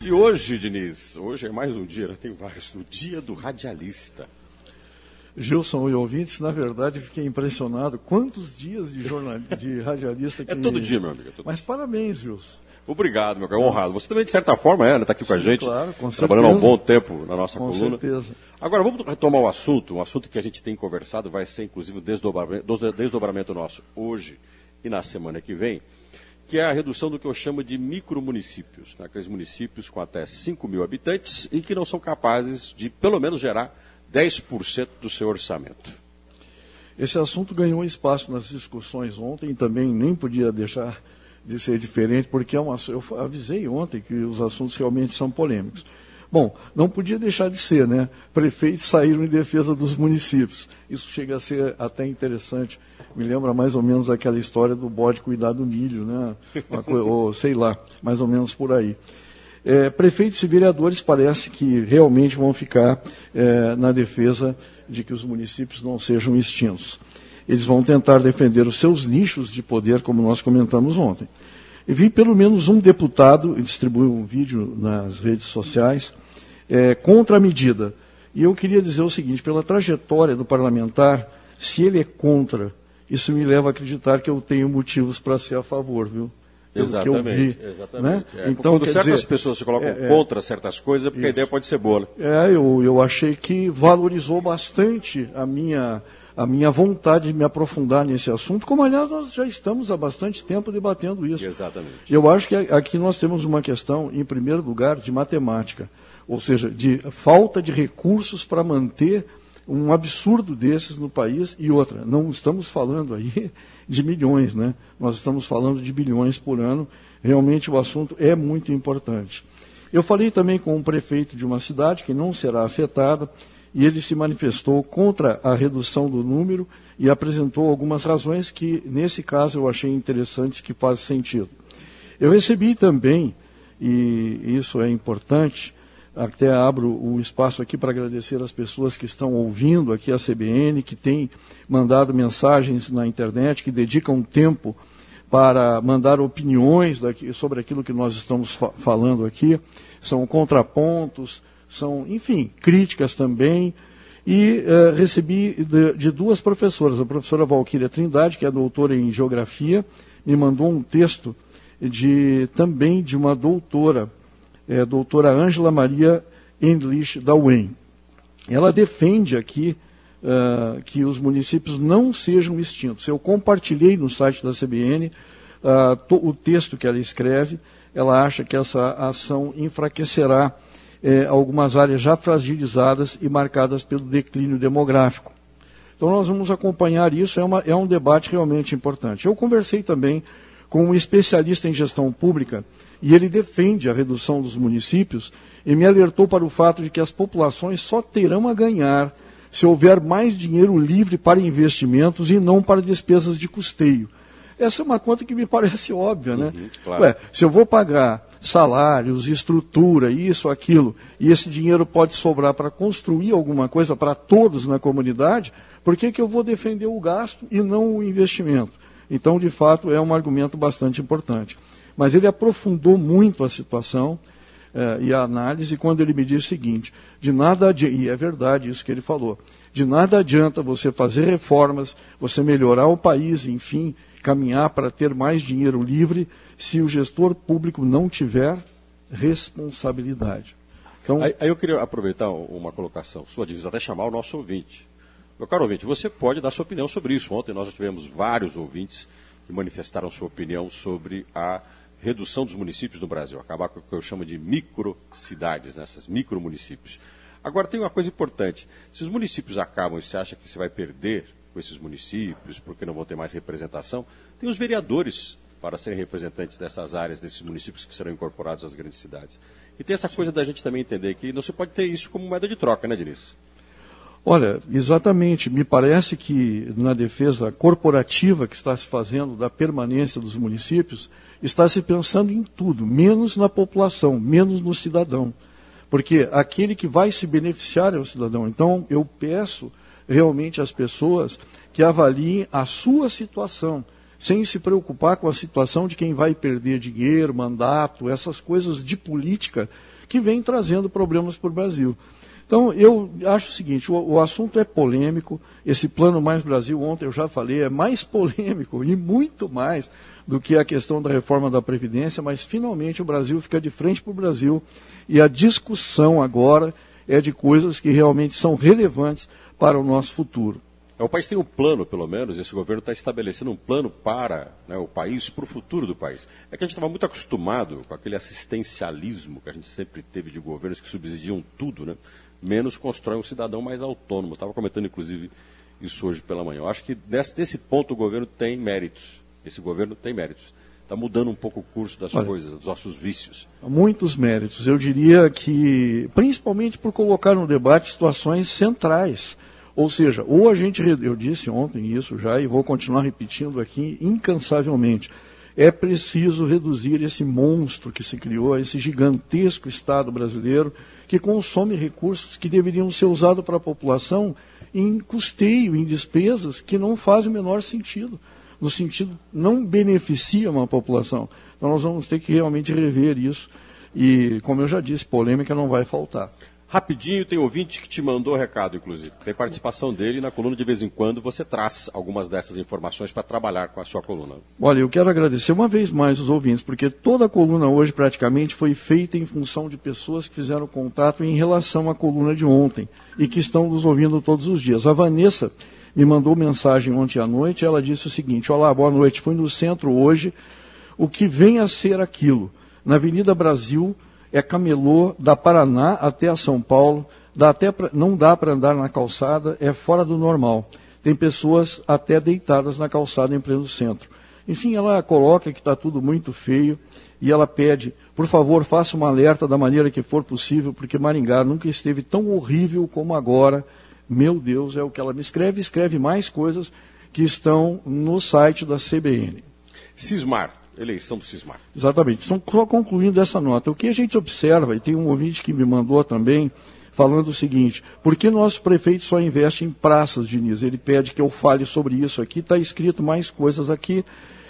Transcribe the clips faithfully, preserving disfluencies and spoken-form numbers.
E hoje, Diniz, hoje é mais um dia, né? Tem vários, o dia do radialista. Gilson e ouvintes, na verdade, fiquei impressionado. Quantos dias de, jornal... de radialista que... É todo dia, meu amigo. É todo Mas dia. Parabéns, Gilson. Obrigado, meu caro, honrado. Você também, de certa forma, é, está aqui com a Sim, gente, claro, com trabalhando há um certeza. bom tempo na nossa Com coluna. certeza. Agora, vamos retomar o assunto, um assunto que a gente tem conversado, vai ser, inclusive, o desdobramento, desdobramento nosso hoje e na semana que vem, que é a redução do que eu chamo de micromunicípios, né? Aqueles municípios com até cinco mil habitantes e que não são capazes de, pelo menos, gerar dez por cento do seu orçamento. Esse assunto ganhou espaço nas discussões ontem e também nem podia deixar de ser diferente, porque é uma, eu avisei ontem que os assuntos realmente são polêmicos. Bom, não podia deixar de ser, né? Prefeitos saíram em defesa dos municípios. Isso chega a ser até interessante. Me lembra mais ou menos aquela história do bode cuidar do milho, né? Uma coisa, ou sei lá, mais ou menos por aí. É, prefeitos e vereadores parece que realmente vão ficar é, na defesa de que os municípios não sejam extintos. Eles vão tentar defender os seus nichos de poder, como nós comentamos ontem. E vi pelo menos um deputado, distribuiu um vídeo nas redes sociais, é, contra a medida. E eu queria dizer o seguinte, pela trajetória do parlamentar, se ele é contra, isso me leva a acreditar que eu tenho motivos para ser a favor, viu? Pelo exatamente, que eu vi, exatamente. Né? É, então, quando quer certas dizer, pessoas se colocam é, contra certas coisas, é porque isso. a ideia pode ser boa. Né? É, eu, eu achei que valorizou bastante a minha, a minha vontade de me aprofundar nesse assunto, como, aliás, nós já estamos há bastante tempo debatendo isso. Exatamente. Eu acho que aqui nós temos uma questão, em primeiro lugar, de matemática, ou seja, de falta de recursos para manter um absurdo desses no país. E outra, não estamos falando aí de milhões, né? Nós estamos falando de bilhões por ano. Realmente o assunto é muito importante. Eu falei também com um prefeito de uma cidade que não será afetada e ele se manifestou contra a redução do número e apresentou algumas razões que, nesse caso, eu achei interessantes, que faz sentido. Eu recebi também, e isso é importante, até abro o espaço aqui para agradecer as pessoas que estão ouvindo aqui a C B N, que têm mandado mensagens na internet, que dedicam tempo para mandar opiniões daqui, sobre aquilo que nós estamos fa falando aqui. São contrapontos, são, enfim, críticas também. E eh, recebi de, de duas professoras, a professora Valquíria Trindade, que é doutora em Geografia, me mandou um texto de, também de uma doutora, é, doutora Ângela Maria Endlich da U E M. Ela defende aqui uh, que os municípios não sejam extintos. Eu compartilhei no site da C B N uh, to, o texto que ela escreve. Ela acha que essa ação enfraquecerá eh, algumas áreas já fragilizadas e marcadas pelo declínio demográfico. Então nós vamos acompanhar isso, é, uma, é um debate realmente importante. Eu conversei também com um especialista em gestão pública e ele defende a redução dos municípios e me alertou para o fato de que as populações só terão a ganhar se houver mais dinheiro livre para investimentos e não para despesas de custeio. Essa é uma conta que me parece óbvia, né? Uhum, claro. Ué, se eu vou pagar salários, estrutura, isso, aquilo, e esse dinheiro pode sobrar para construir alguma coisa para todos na comunidade, por que que eu vou defender o gasto e não o investimento? Então, de fato, é um argumento bastante importante. Mas ele aprofundou muito a situação eh, e a análise quando ele me disse o seguinte, de nada adianta, e é verdade isso que ele falou, de nada adianta você fazer reformas, você melhorar o país, enfim, caminhar para ter mais dinheiro livre, se o gestor público não tiver responsabilidade. Então, aí, aí eu queria aproveitar uma colocação sua, diz até chamar o nosso ouvinte. Meu caro ouvinte, você pode dar sua opinião sobre isso. Ontem nós já tivemos vários ouvintes que manifestaram sua opinião sobre a redução dos municípios no Brasil, acabar com o que eu chamo de microcidades, né, essas micromunicípios. Agora tem uma coisa importante, se os municípios acabam e você acha que você vai perder com esses municípios, porque não vão ter mais representação, tem os vereadores para serem representantes dessas áreas, desses municípios que serão incorporados às grandes cidades. E tem essa coisa da gente também entender que não se pode ter isso como moeda de troca, né, Diniz? Olha, exatamente, me parece que na defesa corporativa que está se fazendo da permanência dos municípios, está se pensando em tudo, menos na população, menos no cidadão. Porque aquele que vai se beneficiar é o cidadão. Então, eu peço realmente às pessoas que avaliem a sua situação. sem se preocupar com a situação de quem vai perder dinheiro, mandato, essas coisas de política que vem trazendo problemas para o Brasil. Então, eu acho o seguinte, o, o assunto é polêmico, esse Plano Mais Brasil, ontem eu já falei, é mais polêmico e muito mais do que a questão da reforma da Previdência, mas finalmente o Brasil fica de frente para o Brasil e a discussão agora é de coisas que realmente são relevantes para o nosso futuro. O país tem um plano, pelo menos, esse governo está estabelecendo um plano para, né, o país, para o futuro do país. É que a gente estava muito acostumado com aquele assistencialismo que a gente sempre teve de governos que subsidiam tudo, né, menos constrói um cidadão mais autônomo. Estava comentando, inclusive, isso hoje pela manhã. Eu acho que desse, desse ponto o governo tem méritos. Esse governo tem méritos. Está mudando um pouco o curso das Olha, coisas, dos nossos vícios. Muitos méritos. Eu diria que, principalmente por colocar no debate situações centrais. Ou seja, ou a gente, eu disse ontem isso já e vou continuar repetindo aqui incansavelmente, é preciso reduzir esse monstro que se criou, esse gigantesco Estado brasileiro que consome recursos que deveriam ser usados para a população em custeio, em despesas que não fazem o menor sentido. No sentido, não beneficiam a população. Então nós vamos ter que realmente rever isso e, como eu já disse, polêmica não vai faltar. Rapidinho, tem ouvinte que te mandou recado, inclusive. Tem participação dele na coluna, de vez em quando você traz algumas dessas informações para trabalhar com a sua coluna. Olha, eu quero agradecer uma vez mais os ouvintes, porque toda a coluna hoje praticamente foi feita em função de pessoas que fizeram contato em relação à coluna de ontem e que estão nos ouvindo todos os dias. A Vanessa me mandou mensagem ontem à noite, ela disse o seguinte: olá, boa noite, fui no centro hoje, o que vem a ser aquilo? Na Avenida Brasil é camelô da Paraná até a São Paulo, dá até pra, não dá para andar na calçada, é fora do normal. Tem pessoas até deitadas na calçada em pleno centro. Enfim, ela coloca que está tudo muito feio e ela pede, por favor, faça uma alerta da maneira que for possível, porque Maringá nunca esteve tão horrível como agora. Meu Deus, é o que ela me escreve, escreve mais coisas que estão no site da C B N. Cismar, eleição do Cismar. Exatamente, só concluindo essa nota, o que a gente observa, e tem um ouvinte que me mandou também, falando o seguinte: por que nosso prefeito só investe em praças, Diniz? Ele pede que eu fale sobre isso aqui, está escrito mais coisas aqui,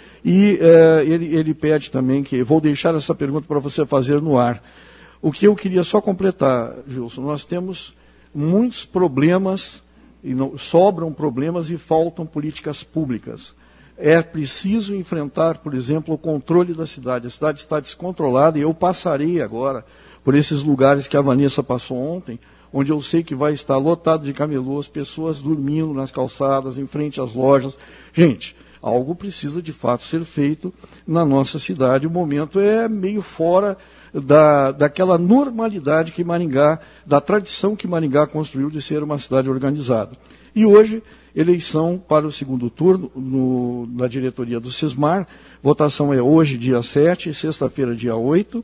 e eh, ele, ele pede também que, vou deixar essa pergunta para você fazer no ar. O que eu queria só completar, Gilson, nós temos muitos problemas, e não, sobram problemas e faltam políticas públicas. É preciso enfrentar, por exemplo, o controle da cidade. A cidade está descontrolada e eu passarei agora por esses lugares que a Vanessa passou ontem, onde eu sei que vai estar lotado de camelôs, pessoas dormindo nas calçadas, em frente às lojas. Gente, algo precisa de fato ser feito na nossa cidade. O momento é meio fora Da, daquela normalidade que Maringá, da tradição que Maringá construiu de ser uma cidade organizada. E hoje, eleição para o segundo turno no, na diretoria do Cismar, votação é hoje, dia sete, sexta-feira, dia oito,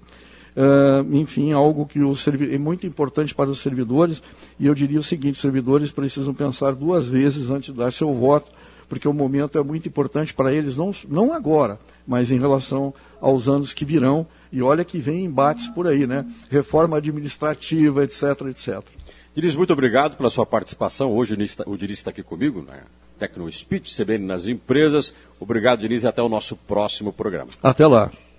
uh, enfim, algo que o servi- é muito importante para os servidores, e eu diria o seguinte: os servidores precisam pensar duas vezes antes de dar seu voto, porque o momento é muito importante para eles, não, não agora, mas em relação aos anos que virão. E olha que vem embates por aí, né? Reforma administrativa, etc, etcétera. Diniz, muito obrigado pela sua participação. Hoje o Diniz está aqui comigo, na Tecno Speech, C B N nas empresas. Obrigado, Diniz, e até o nosso próximo programa. Até lá.